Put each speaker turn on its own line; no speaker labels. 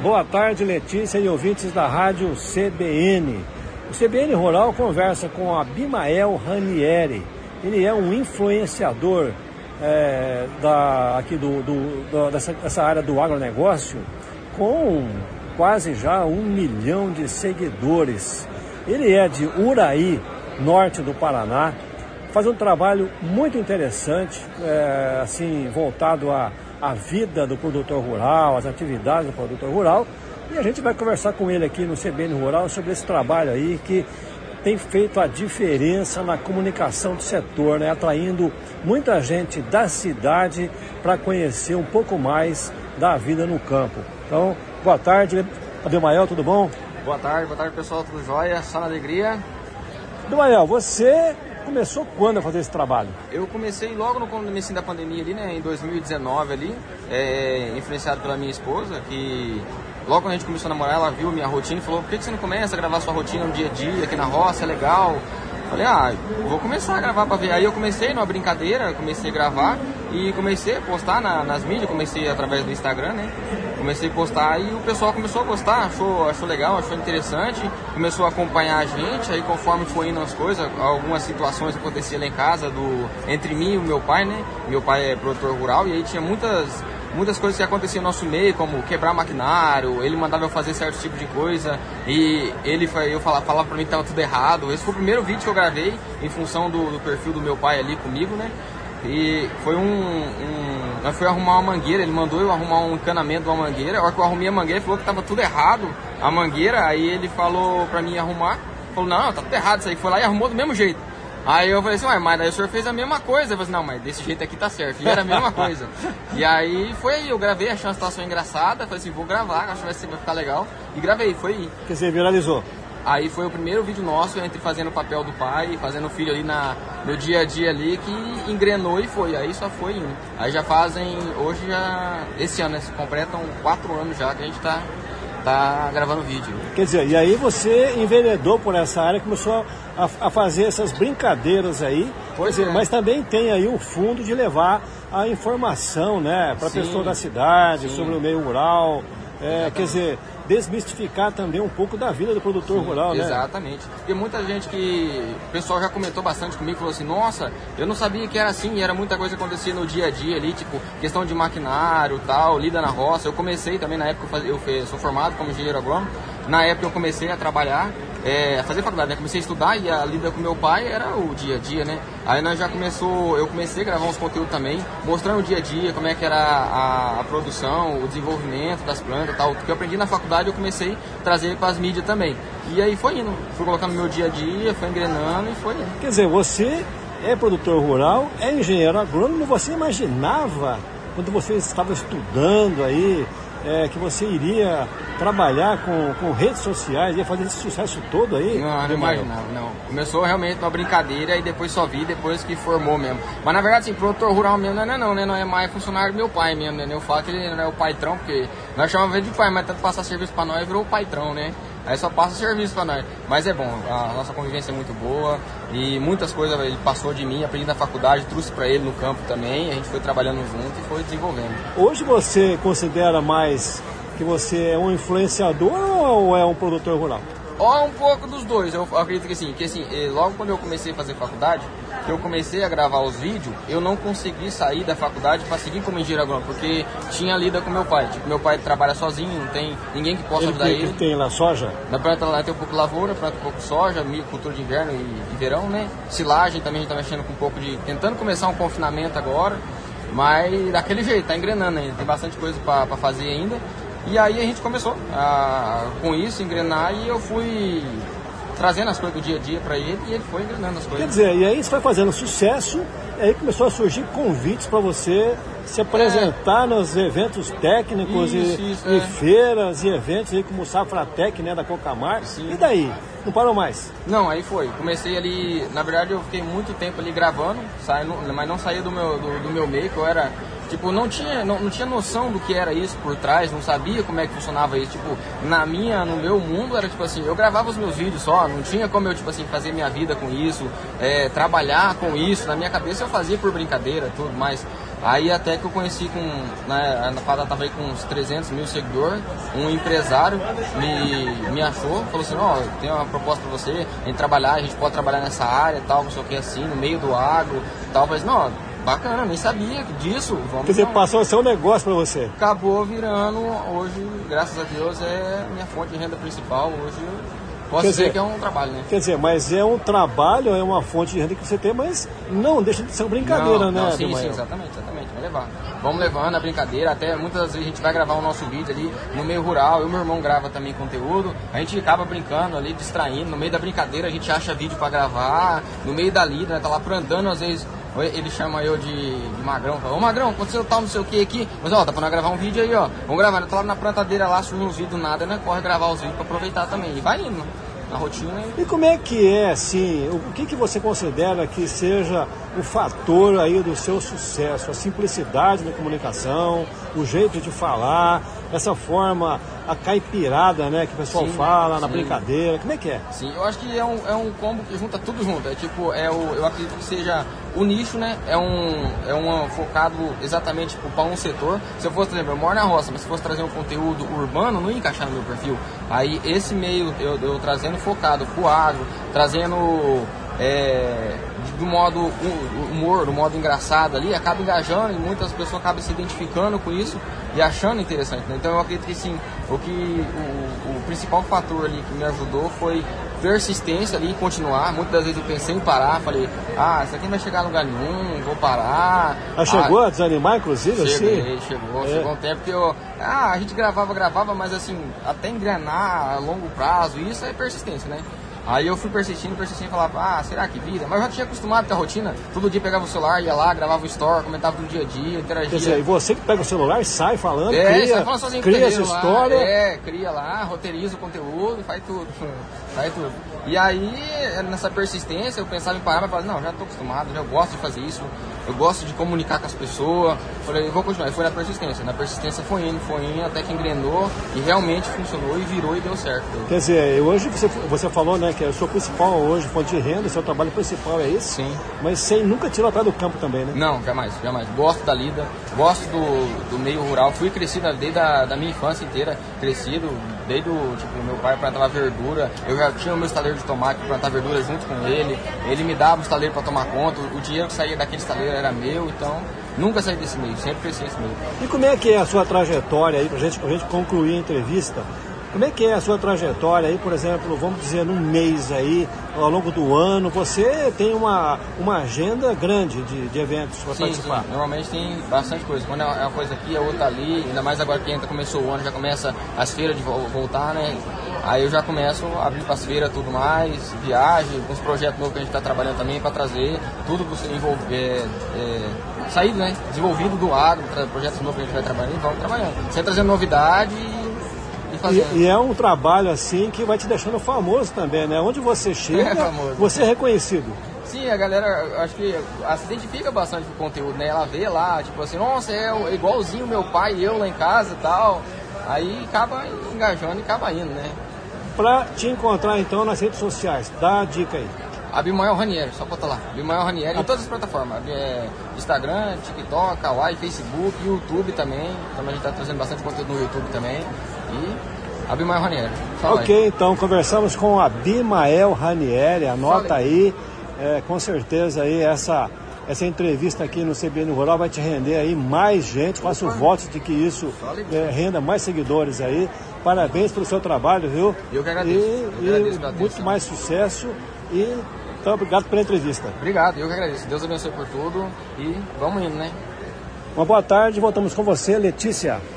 Boa tarde, Letícia e ouvintes da rádio CBN. O CBN Rural conversa com Abimael Ranieri. Ele é um influenciador dessa área do agronegócio, com quase já 1 milhão de seguidores. Ele é de Uraí, norte do Paraná, faz um trabalho muito interessante, voltado à vida do produtor rural, às atividades do produtor rural. E a gente vai conversar com ele aqui no CBN Rural sobre esse trabalho aí que tem feito a diferença na comunicação do setor, né? Atraindo muita gente da cidade para conhecer um pouco mais da vida no campo. Então, boa tarde, Abimael, tudo bom?
Boa tarde pessoal, tudo jóia, só na alegria.
Abimael, você começou quando a fazer esse trabalho?
Eu comecei logo no começo da pandemia ali, né, em 2019 ali, influenciado pela minha esposa, que logo quando a gente começou a namorar, ela viu minha rotina e falou: por que você não começa a gravar sua rotina no dia a dia aqui na roça, é legal? Falei, vou começar a gravar pra ver. Aí eu comecei numa brincadeira, comecei a gravar e comecei a postar nas mídias, comecei através do Instagram, né? Comecei a postar e o pessoal começou a gostar, achou legal, achou interessante, começou a acompanhar a gente. Aí conforme foi indo as coisas, algumas situações aconteciam lá em casa, entre mim e o meu pai, né? Meu pai é produtor rural e aí tinha muitas coisas que aconteciam no nosso meio, como quebrar maquinário, ele mandava eu fazer certo tipo de coisa e eu falava pra mim que tava tudo errado. Esse foi o primeiro vídeo que eu gravei em função do perfil do meu pai ali comigo, né? E foi nós fui arrumar uma mangueira, ele mandou eu arrumar um encanamento de uma mangueira. A hora que eu arrumei a mangueira, ele falou que tava tudo errado, a mangueira. Aí ele falou pra mim arrumar, falou, não, tá tudo errado isso aí. Foi lá e arrumou do mesmo jeito. Aí eu falei assim, mas daí o senhor fez a mesma coisa. Eu falei assim, não, mas desse jeito aqui tá certo. E era a mesma coisa. E aí foi aí, eu gravei, achei uma situação engraçada. Falei assim, vou gravar, acho que vai ficar legal. E gravei, foi aí.
Quer dizer, viralizou.
Aí foi o primeiro vídeo nosso, entre fazendo o papel do pai, fazendo o filho ali no dia a dia ali, que engrenou e foi. Aí só foi indo. Aí já fazem, esse ano, né, se completam 4 anos já que a gente tá gravando vídeo.
Quer dizer, e aí você enveredou por essa área, começou a fazer essas brincadeiras aí, mas também tem aí o fundo de levar a informação, né, para a pessoa da cidade, sobre o meio rural, quer dizer, desmistificar também um pouco da vida do produtor rural, né?
Exatamente. E muita gente o pessoal já comentou bastante comigo, falou assim, nossa, eu não sabia que era assim, e era muita coisa que acontecia no dia a dia ali, tipo, questão de maquinário, tal, lida na roça. Eu comecei também, na época, eu sou formado como engenheiro agrônomo, na época eu comecei a trabalhar, a fazer faculdade, né? Comecei a estudar e a lida com meu pai era o dia a dia, né? Aí eu comecei a gravar uns conteúdos também, mostrando o dia a dia, como é que era a produção, o desenvolvimento das plantas e tal. O que eu aprendi na faculdade eu comecei a trazer para as mídias também. E aí foi indo, fui colocando no meu dia a dia, foi engrenando e foi indo.
Quer dizer, você é produtor rural, é engenheiro agrônomo, você imaginava, quando você estava estudando aí, que você iria trabalhar com redes sociais, ia fazer esse sucesso todo aí?
Não imaginava, não. Começou realmente uma brincadeira e depois só vi depois que formou mesmo. Mas na verdade, assim, produtor rural mesmo não, né? Não é mais funcionário do meu pai mesmo, né? Eu falo que ele não é o patrão, porque nós chamamos ele de pai, mas tanto passar serviço pra nós virou o patrão, né? Aí só passa serviço pra nós. Mas é bom, a nossa convivência é muito boa e muitas coisas ele passou de mim, aprendi na faculdade, trouxe pra ele no campo também, a gente foi trabalhando junto e foi desenvolvendo.
Hoje você considera mais que você é um influenciador ou é um produtor rural?
Um pouco dos dois. Eu acredito que assim, logo quando eu comecei a fazer faculdade, eu comecei a gravar os vídeos, eu não consegui sair da faculdade para seguir como engenheiro agrônomo, porque tinha lida com meu pai. Tipo, meu pai trabalha sozinho, não tem ninguém que possa ajudar ele.
Ele tem lá soja?
Na planta lá tem um pouco de lavoura, planta um pouco de soja, milho, cultura de inverno e verão, né? Silagem também a gente tá mexendo com um pouco tentando começar um confinamento agora, mas daquele jeito, tá engrenando ainda, tem bastante coisa para fazer ainda. E aí a gente começou com isso, engrenar, e eu fui trazendo as coisas do dia a dia para ele e ele foi engrenando as coisas.
Quer dizer, e aí você foi fazendo sucesso, e aí começou a surgir convites para você se apresentar nos eventos técnicos e feiras e eventos aí como o Safratec, né, da Cocamar. Sim. E daí? Não parou mais?
Não, aí foi. Comecei ali, na verdade eu fiquei muito tempo ali gravando, mas não saía do meu meio, que eu era... Tipo, não tinha noção do que era isso por trás, não sabia como é que funcionava isso. Tipo, no meu mundo era tipo assim, eu gravava os meus vídeos só, não tinha como eu, tipo assim, fazer minha vida com isso, trabalhar com isso. Na minha cabeça eu fazia por brincadeira, tudo, mas Aí até que eu conheci na parada tava aí com uns 300 mil seguidores, um empresário me achou, falou assim, ó, tem uma proposta pra você, a gente pode trabalhar nessa área, tal, não sei o que assim, no meio do agro, tal. Eu falei, não, bacana, nem sabia disso.
Quer dizer, passou a ser um negócio pra você.
Acabou virando, hoje, graças a Deus, é minha fonte de renda principal, hoje posso dizer que é um trabalho, né?
Quer dizer, mas é um trabalho, é uma fonte de renda que você tem, mas não deixa de ser uma brincadeira, né?
Sim, exatamente, vai levar. Vamos levando a brincadeira, até muitas vezes a gente vai gravar o nosso vídeo ali no meio rural, eu e meu irmão grava também conteúdo, a gente acaba brincando ali, distraindo, no meio da brincadeira a gente acha vídeo pra gravar, no meio da lida, né? Tá lá andando, às vezes ele chama eu de Magrão, fala, ô Magrão, aconteceu tal, não sei o que aqui, mas ó, tá pra nós gravar um vídeo aí, ó, vamos gravar, tá lá na plantadeira lá, surge uns vídeos do nada, né? Corre gravar os vídeos pra aproveitar também, e vai indo, na rotina.
E como é que é, assim, o que você considera que seja o fator aí do seu sucesso? A simplicidade da comunicação, o jeito de falar, essa forma, a caipirada, né, que o pessoal fala na brincadeira, como é que é?
Sim, eu acho que é um combo que junta tudo junto, é tipo, eu acredito que seja o nicho, né, é um focado exatamente tipo, para um setor. Se eu fosse, por exemplo, eu moro na roça, mas se fosse trazer um conteúdo urbano, não ia encaixar no meu perfil. Aí esse meio, eu trazendo focado pro agro, trazendo do modo humor, do modo engraçado ali, acaba engajando e muitas pessoas acabam se identificando com isso e achando interessante, né? Então eu acredito que sim, o principal fator ali que me ajudou foi persistência ali, continuar. Muitas das vezes eu pensei em parar, falei, isso aqui não vai chegar a lugar nenhum, vou parar.
Chegou a desanimar, inclusive?
Chegou um tempo que a gente gravava, mas assim, até engrenar a longo prazo, isso é persistência, né? Aí eu fui persistindo e falava, será que vira? Mas eu já tinha acostumado com a rotina, todo dia pegava o celular, ia lá, gravava o story, comentava do dia a dia, interagia.
Quer dizer, e você que pega o celular, sai falando,
sai falando sozinho,
cria essa história.
Cria lá, roteiriza o conteúdo, faz tudo. E aí, nessa persistência, eu pensava em parar, mas falava, não, já estou acostumado, já gosto de fazer isso, eu gosto de comunicar com as pessoas. Falei, vou continuar. E foi na persistência. Na persistência foi indo, até que engrenou e realmente funcionou e virou e deu certo.
Quer dizer, hoje você falou, né, que é o seu principal hoje, fonte de renda, o seu trabalho principal é esse?
Sim.
Mas sem nunca tirar o pé do campo também, né?
Não, jamais. Gosto da lida, gosto do meio rural. Fui crescido desde a minha infância inteira, desde o meu pai plantava verdura, eu já tinha o meu estaleiro de tomate para plantar verdura junto com ele me dava o estaleiro para tomar conta, o dinheiro que saía daquele estaleiro era meu, então nunca saí desse meio, sempre cresci nesse meio.
E como é que é a sua trajetória aí, pra gente concluir a entrevista? Como é que é a sua trajetória aí, por exemplo, vamos dizer, num mês aí, ao longo do ano, você tem uma agenda grande de eventos para participar?
Sim, normalmente tem bastante coisa. Quando é uma coisa aqui, é outra ali, ainda mais agora que começou o ano, já começa as feiras de voltar, né? Aí eu já começo a abrir para as feiras, tudo mais, viagem, uns projetos novos que a gente está trabalhando também para trazer, tudo que você saído, né? Desenvolvido do agro, projetos novos que a gente vai trabalhando e vamos trabalhando. Sempre trazendo novidade
e é um trabalho assim que vai te deixando famoso também, né? Onde você chega, você é reconhecido.
Sim, a galera, acho que se identifica bastante com o conteúdo, né? Ela vê lá, tipo assim, nossa, é igualzinho meu pai e eu lá em casa e tal. Aí acaba engajando e acaba indo, né?
Pra te encontrar então nas redes sociais, dá a dica aí.
Abimael Ranieri, só botar lá. Abimael Ranieri em todas as plataformas. Instagram, TikTok, Kawaii, Facebook, YouTube também. Então a gente tá trazendo bastante conteúdo no YouTube também. E Abimael Ranieri.
Ok, então conversamos com o Abimael Ranieri, anota aí. Com certeza aí essa entrevista aqui no CBN Rural vai te render aí mais gente. Faço votos de que isso renda mais seguidores aí. Parabéns pelo seu trabalho, viu?
Eu que agradeço.
E muito mais sucesso. E então, obrigado pela entrevista.
Obrigado, eu que agradeço. Deus abençoe por tudo e vamos indo, né?
Uma boa tarde, voltamos com você, Letícia.